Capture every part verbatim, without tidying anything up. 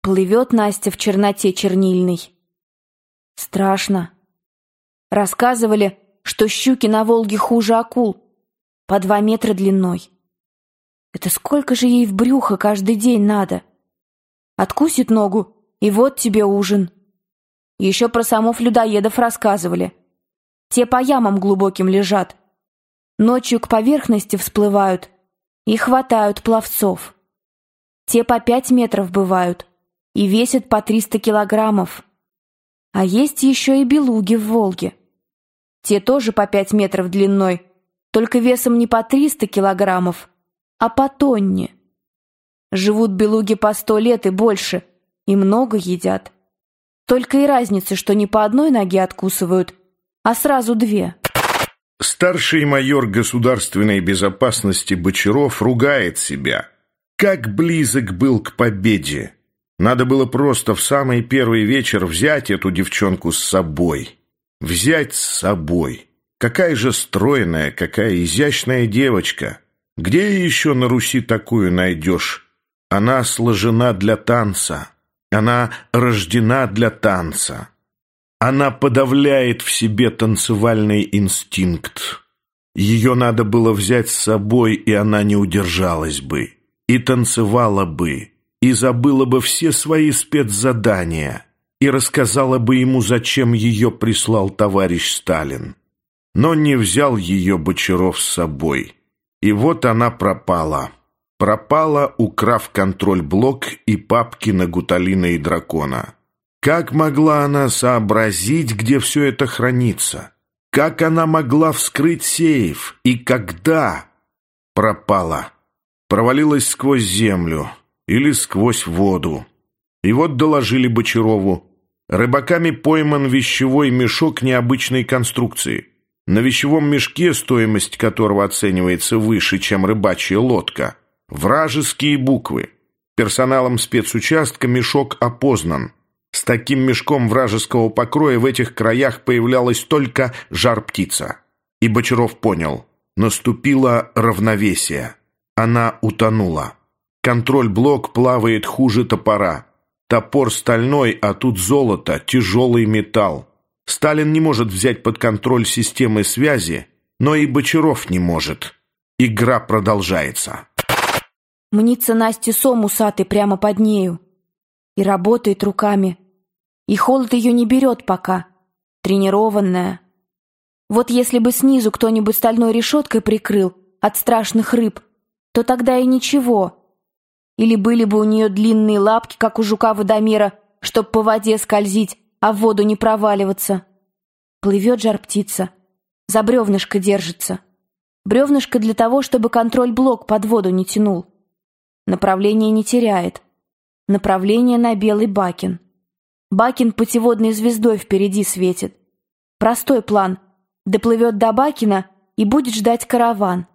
Плывет Настя в черноте чернильной. Страшно. Рассказывали, что щуки на Волге хуже акул, по два метра длиной. Это сколько же ей в брюхо каждый день надо? Откусит ногу, и вот тебе ужин. Еще про самов-людоедов рассказывали. Те по ямам глубоким лежат. Ночью к поверхности всплывают и хватают пловцов. Те по пять метров бывают и весят по триста килограммов. А есть еще и белуги в Волге. Те тоже по пять метров длиной, только весом не по триста килограммов, а по тонне. Живут белуги по сто лет и больше, и много едят. Только и разница, что не по одной ноге откусывают, а сразу две. Старший майор государственной безопасности Бочаров ругает себя. Как близок был к победе. Надо было просто в самый первый вечер взять эту девчонку с собой. Взять с собой. Какая же стройная, какая изящная девочка. Где еще на Руси такую найдешь? Она сложена для танца. Она рождена для танца. Она подавляет в себе танцевальный инстинкт. Ее надо было взять с собой, и она не удержалась бы. И танцевала бы. И забыла бы все свои спецзадания. И рассказала бы ему, зачем ее прислал товарищ Сталин. Но не взял ее Бочаров с собой. И вот она пропала. Пропала, украв контроль-блок и папки на Гуталина и Дракона. Как могла она сообразить, где все это хранится? Как она могла вскрыть сейф? И когда? Пропала. Провалилась сквозь землю или сквозь воду. И вот доложили Бочарову. Рыбаками пойман вещевой мешок необычной конструкции. На вещевом мешке, стоимость которого оценивается выше, чем рыбачья лодка, вражеские буквы. Персоналом спецучастка мешок опознан. С таким мешком вражеского покроя в этих краях появлялась только жар-птица. И Бочаров понял. Наступило равновесие. Она утонула. Контроль-блок плавает хуже топора. Топор стальной, а тут золото, тяжелый металл. Сталин не может взять под контроль системы связи, но и Бочаров не может. Игра продолжается. Мнится Насте сом усатый прямо под нею. И работает руками. И холод ее не берет пока. Тренированная. Вот если бы снизу кто-нибудь стальной решеткой прикрыл от страшных рыб, то тогда и ничего. Или были бы у нее длинные лапки, как у жука-водомера, чтоб по воде скользить, а в воду не проваливаться. Плывет жар-птица. За бревнышко держится. Бревнышко для того, чтобы контроль-блок под воду не тянул. Направление не теряет. Направление на Белый Бакин. Бакин путеводной звездой впереди светит. Простой план. Доплывет до Бакина и будет ждать караван.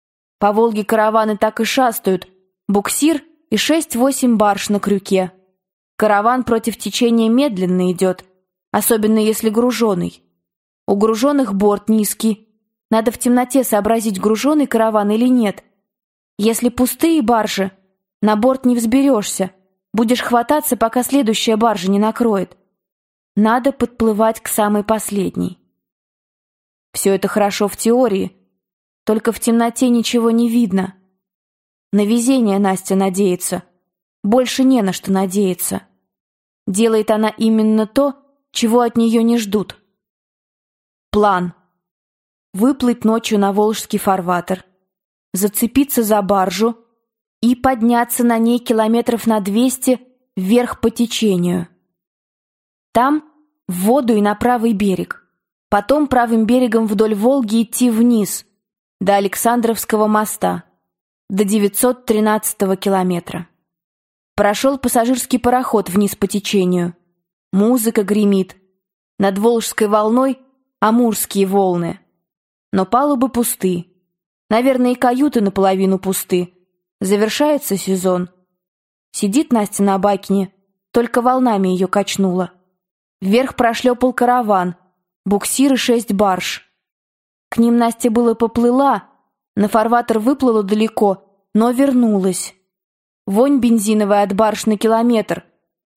По Волге караваны так и шастают. Буксир и шесть-восемь барж на крюке. Караван против течения медленно идет, особенно если груженый. У груженых борт низкий. Надо в темноте сообразить, груженый караван или нет. Если пустые баржи, на борт не взберешься. Будешь хвататься, пока следующая баржа не накроет. Надо подплывать к самой последней. Все это хорошо в теории, только в темноте ничего не видно. На везение Настя надеется. Больше не на что надеяться. Делает она именно то, чего от нее не ждут. План. Выплыть ночью на Волжский фарватер, зацепиться за баржу и подняться на ней километров на двести вверх по течению. Там в воду и на правый берег. Потом правым берегом вдоль Волги идти вниз, до Александровского моста, до девятьсот тринадцатого километра. Прошел пассажирский пароход вниз по течению. Музыка гремит. Над Волжской волной амурские волны. Но палубы пусты. Наверное, и каюты наполовину пусты. Завершается сезон. Сидит Настя на Бакине, только волнами ее качнуло. Вверх прошлепал караван, буксир и шесть барж. К ним Настя было поплыла, на фарватер выплыла далеко, но вернулась. Вонь бензиновая от барж на километр.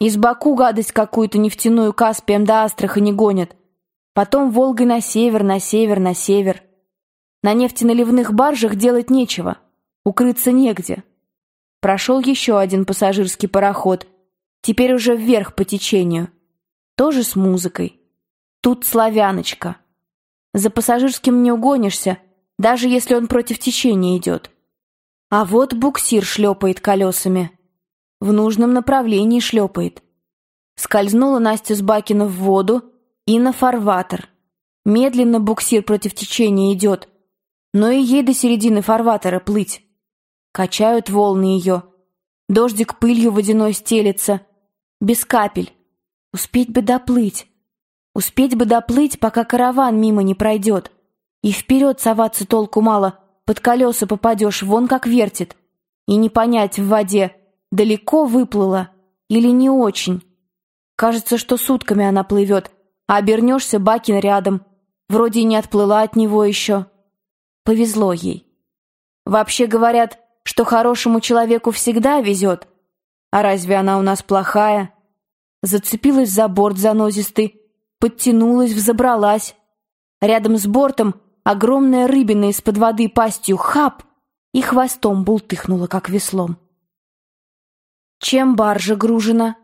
Из Баку гадость какую-то нефтяную Каспием до Астрахани гонят. Потом Волгой на север, на север, на север. На нефтеналивных баржах делать нечего. Укрыться негде. Прошел еще один пассажирский пароход. Теперь уже вверх по течению. Тоже с музыкой. Тут славяночка. За пассажирским не угонишься, даже если он против течения идет. А вот буксир шлепает колесами. В нужном направлении шлепает. Скользнула Настя с Бакина в воду и на фарватер. Медленно буксир против течения идет, но и ей до середины фарватера плыть. Качают волны ее. Дождик пылью водяной стелется. Без капель. Успеть бы доплыть. Успеть бы доплыть, пока караван мимо не пройдет. И вперед соваться толку мало, под колеса попадешь, вон как вертит. И не понять в воде, далеко выплыла или не очень. Кажется, что сутками она плывет, а обернешься, Бакин рядом. Вроде и не отплыла от него еще. Повезло ей. Вообще говорят, что хорошему человеку всегда везет. А разве она у нас плохая? Зацепилась за борт занозистый, подтянулась, взобралась. Рядом с бортом огромная рыбина из-под воды пастью хап и хвостом бултыхнула, как веслом. Чем баржа гружена?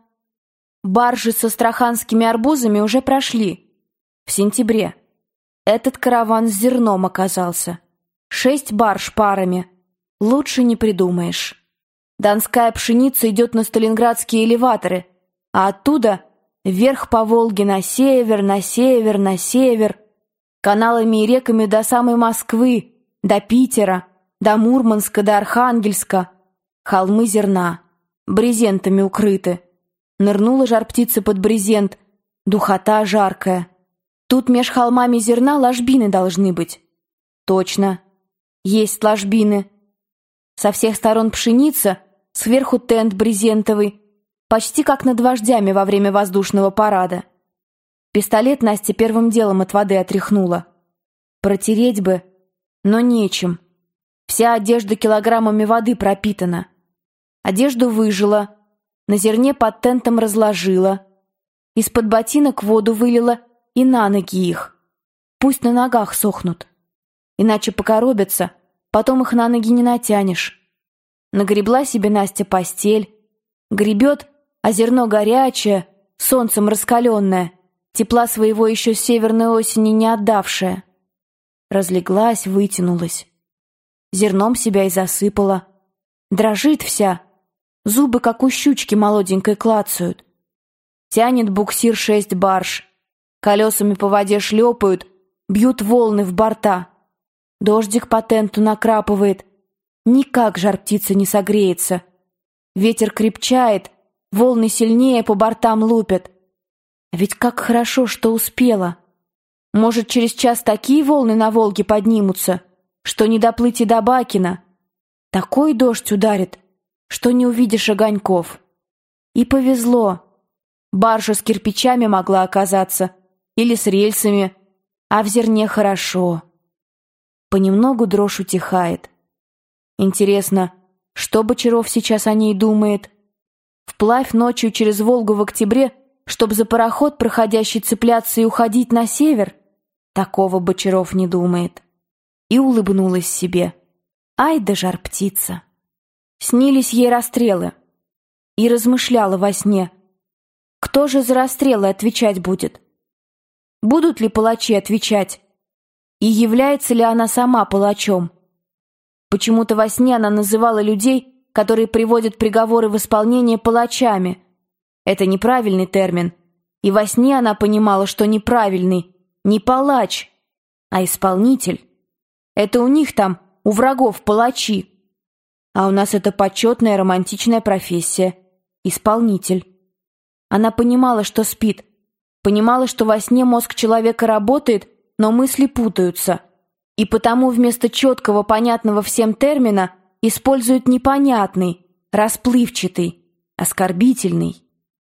Баржи с астраханскими арбузами уже прошли. В сентябре. Этот караван с зерном оказался. Шесть барж парами. Лучше не придумаешь. Донская пшеница идет на сталинградские элеваторы, а оттуда вверх по Волге на север, на север, на север, каналами и реками до самой Москвы, до Питера, до Мурманска, до Архангельска. Холмы зерна, брезентами укрыты. Нырнула жар-птица под брезент, духота жаркая. Тут меж холмами зерна ложбины должны быть. Точно, есть ложбины. Со всех сторон пшеница, сверху тент брезентовый, почти как над вождями во время воздушного парада. Пистолет Настя первым делом от воды отряхнула. Протереть бы, но нечем. Вся одежда килограммами воды пропитана. Одежду выжила, на зерне под тентом разложила, из-под ботинок воду вылила и на ноги их. Пусть на ногах сохнут. Иначе покоробятся, потом их на ноги не натянешь. Нагребла себе Настя постель. Гребет, а зерно горячее, солнцем раскаленное, тепла своего еще с северной осени не отдавшее. Разлеглась, вытянулась. Зерном себя и засыпала. Дрожит вся. Зубы, как у щучки молоденькой, клацают. Тянет буксир шесть барж. Колесами по воде шлепают, бьют волны в борта. Дождик по тенту накрапывает. Никак жар-птица не согреется. Ветер крепчает, волны сильнее по бортам лупят. А ведь как хорошо, что успела. Может, через час такие волны на Волге поднимутся, что не доплыть и до Бакина. Такой дождь ударит, что не увидишь огоньков. И повезло. Баржа с кирпичами могла оказаться, или с рельсами, а в зерне хорошо. Понемногу дрожь утихает. Интересно, что Бочаров сейчас о ней думает? Вплавь ночью через Волгу в октябре, чтоб за пароход проходящий цепляться и уходить на север? Такого Бочаров не думает. И улыбнулась себе. Ай да жар-птица! Снились ей расстрелы. И размышляла во сне. Кто же за расстрелы отвечать будет? Будут ли палачи отвечать? И является ли она сама палачом? Почему-то во сне она называла людей, которые приводят приговоры в исполнение, палачами. Это неправильный термин. И во сне она понимала, что неправильный не палач, а исполнитель. Это у них там, у врагов, палачи. А у нас это почетная романтичная профессия — исполнитель. Она понимала, что спит. Понимала, что во сне мозг человека работает, но мысли путаются. И потому вместо четкого, понятного всем термина используют непонятный, расплывчатый, оскорбительный.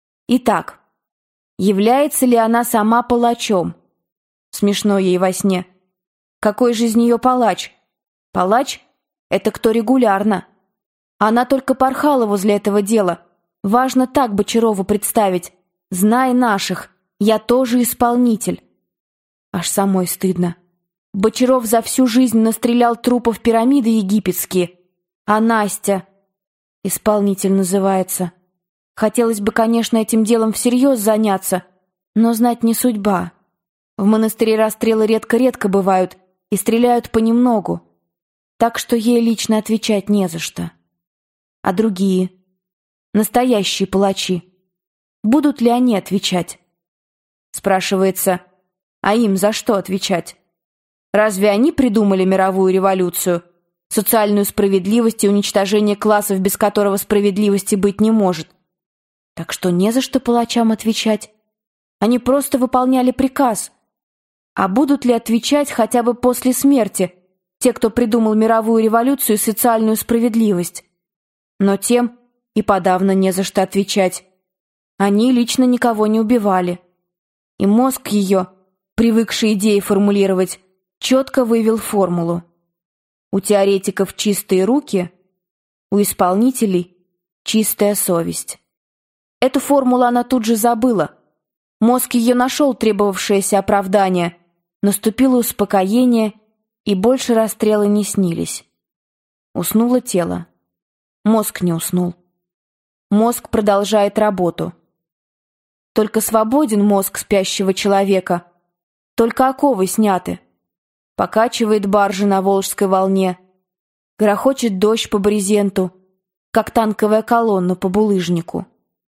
Итак, является ли она сама палачом? Смешно ей во сне. Какой же из нее палач? Палач — это кто регулярно. Она только порхала возле этого дела, Важно так Бочарову представить: «Знай наших, я тоже исполнитель». Аж самой стыдно. Бочаров за всю жизнь настрелял трупов пирамиды египетские, а Настя исполнитель называется. Хотелось бы, конечно, этим делом всерьез заняться, но знать не судьба. В монастыре расстрелы редко-редко бывают и стреляют понемногу, так что ей лично отвечать не за что. А другие, настоящие палачи, будут ли они отвечать? Спрашивается, а им за что отвечать? Разве они придумали мировую революцию, социальную справедливость и уничтожение классов, без которого справедливости быть не может? Так что не за что палачам отвечать. Они просто выполняли приказ. А будут ли отвечать хотя бы после смерти те, кто придумал мировую революцию и социальную справедливость? Но тем и подавно не за что отвечать. Они лично никого не убивали. И мозг ее, привыкший идеи формулировать, четко вывел формулу. У теоретиков чистые руки, у исполнителей чистая совесть. Эту формулу она тут же забыла. Мозг ее нашел требовавшееся оправдание, наступило успокоение, и больше расстрелы не снились. Уснуло тело. Мозг не уснул. Мозг продолжает работу. Только свободен мозг спящего человека, только оковы сняты. Покачивает баржа на Волжской волне, грохочет дождь по брезенту, как танковая колонна по булыжнику.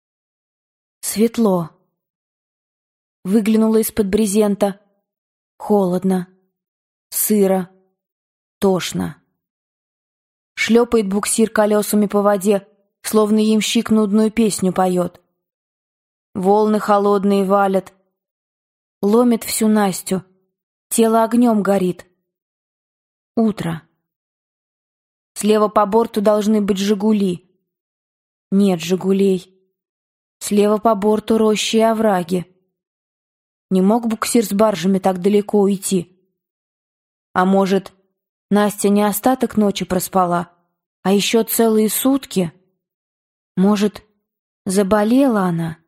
Светло. Выглянула из-под брезента. Холодно, сыро, тошно. Шлепает буксир колесами по воде, словно ямщик нудную песню поет. Волны холодные валят. Ломит всю Настю, тело огнем горит. Утро. Слева по борту должны быть «Жигули». Нет «Жигулей». Слева по борту рощи и овраги. Не мог буксир с баржами так далеко уйти? А может, Настя не остаток ночи проспала, а еще целые сутки? Может, заболела она?